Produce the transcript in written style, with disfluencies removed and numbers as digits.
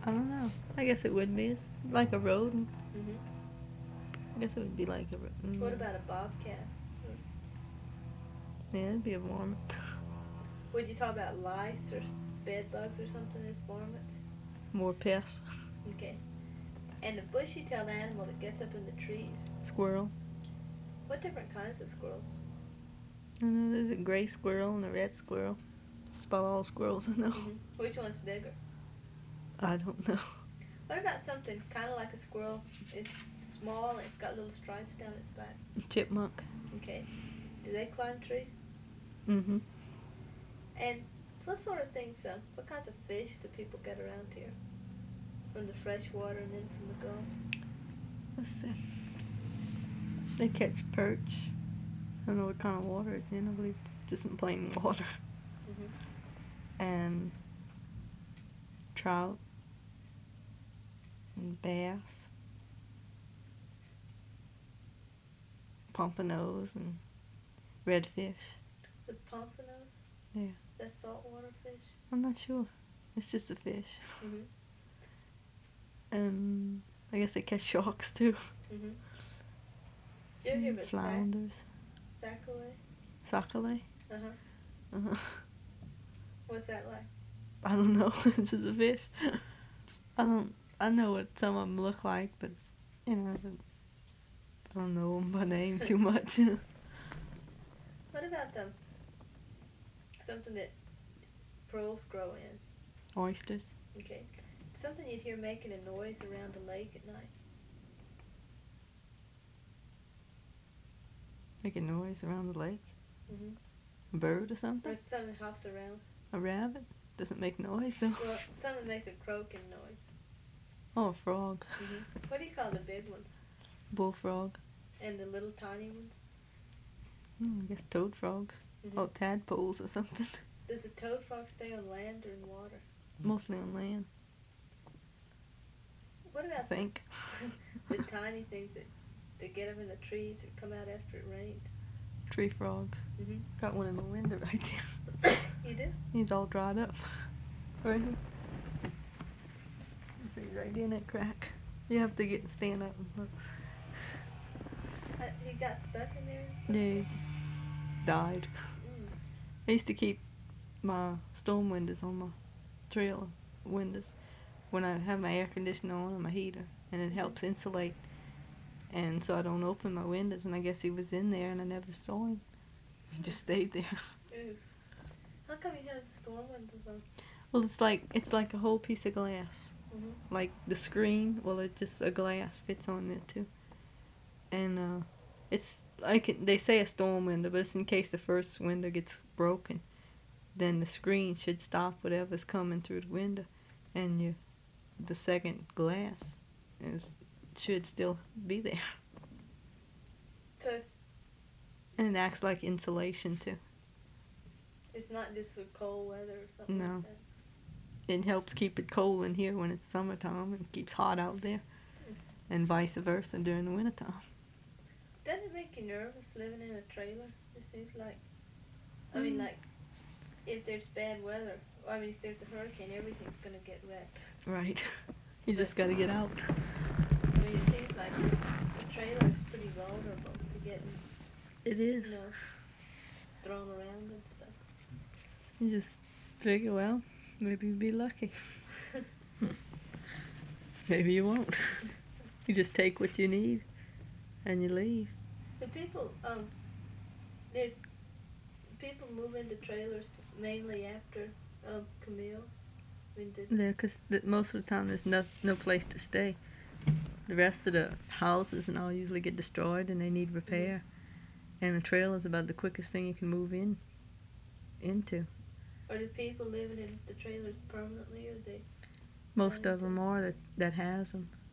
I don't know. I guess it would be. It's like a rodent. Mhm. I guess it would be like a rodent. What about a bobcat? Yeah, it'd be a varmint. Would you talk about lice or bed bugs or something as varmints? More pests. Okay. And a bushy-tailed animal that gets up in the trees. Squirrel. What different kinds of squirrels? I know there's a gray squirrel and a red squirrel. That's about all squirrels I know. Which one's bigger? I don't know. What about something kind of like a squirrel? It's small and it's got little stripes down its back. Chipmunk. Okay. Do they climb trees? Mm-hmm. And what sort of things, what kinds of fish do people get around here? From the fresh water and then from the Gulf? Let's see. They catch perch. I don't know what kind of water it's in. I believe it's just in plain water. And trout. And bass. Pompanos and redfish. With pompanos? Yeah. That's saltwater fish? I'm not sure. It's just a fish. I guess they catch sharks too. Did you ever hear about flounders. Sac-a-lait? Sac-a-lait? What's that like? I don't know. It's just a fish. I know what some of them look like, but you know, I don't know them by name too much. What about something that pearls grow in? Oysters. Okay. Something you'd hear making a noise around the lake at night. Make a noise around the lake. A bird or something. Or something that hops around. A rabbit doesn't make noise though. Well, something makes a croaking noise. Oh, a frog. What do you call the big ones? Bullfrog. And the little tiny ones? I guess toad frogs. Oh, tadpoles or something. Does a toad frog stay on land or in water? Mostly on land. What about I think. the tiny things that get up in the trees or come out after it rains? Tree frogs. Got one in the window right there. You do? He's all dried up. Right here. He's right in that crack. You have to stand up and look. He got stuck in there? Yeah, he just died. I used to keep my storm windows on my trailer windows when I have my air conditioner on and my heater, and it helps insulate. And so I don't open my windows, and I guess he was in there and I never saw him. He just stayed there. Ooh. How come you have storm windows on? Well, it's like a whole piece of glass. Like the screen, well, it just a glass fits on there too. And it's like they say a storm window, but it's in case the first window gets broken. Then the screen should stop whatever's coming through the window, and the second glass should still be there. So and it acts like insulation too. It's not just for cold weather or something No. like that? It helps keep it cold in here when it's summertime, and keeps hot out there, and vice versa during the wintertime. Doesn't it make you nervous living in a trailer? It seems like, I mean, like, if there's bad weather, I mean, if there's a hurricane, everything's gonna get wrecked. Right. You just gotta get out. I mean, it seems like the trailer is pretty vulnerable to getting, It is. you know, thrown around and stuff. You just figure, well, maybe you'll be lucky. Maybe you won't. You just take what you need and you leave. The people, there's people move into trailers mainly after Camille. I mean, Yeah, because most of the time there's no place to stay. The rest of the houses and all usually get destroyed and they need repair. And a trailer is about the quickest thing you can move into. Are the people living in the trailers permanently, or they? Most of them are that has them.